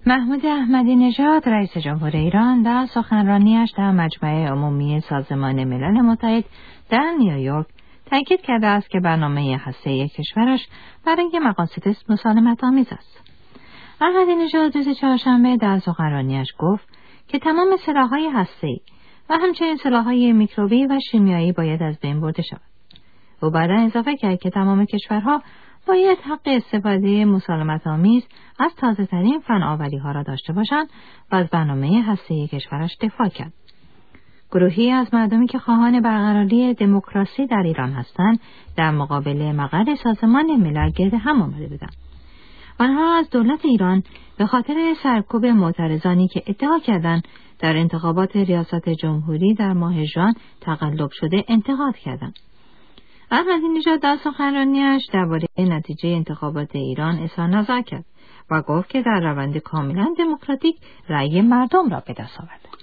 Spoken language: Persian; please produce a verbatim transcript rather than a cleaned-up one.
محمود احمدی نژاد رئیس جمهور ایران در سخنرانیش در مجمع عمومی سازمان ملل متحد در نیویورک تاکید کرده است که برنامه هسته‌ای کشورش برای مقاصد مسالمت‌آمیز است. احمدی نژاد روز چهارشنبه در سخنرانیش گفت که تمام سلاح‌های هسته‌ای و همچنین سلاح‌های میکروبی و شیمیایی باید از بین برده شود. او بعدا اضافه کرد که تمام کشورها باید حق استفاده مسالمت‌آمیز از تازه‌ترین فناوری‌ها را داشته باشند و از برنامه هسته‌ای کشورش دفاع کرد. گروهی از مردمی که خواهان برقراری دموکراسی در ایران هستند در مقابل مقر سازمان ملل گرد هم آمده بودند. آنها از دولت ایران به خاطر سرکوب معترضانی که ادعا کردند در انتخابات ریاست جمهوری در ماه ژوئن تقلب شده انتقاد کردند. احمدی نژاد در سخنرانیش درباره نتیجه انتخابات ایران اظهار نظر کرد و گفت که در روند کاملا دموکراتیک رأی مردم را به دست آورده.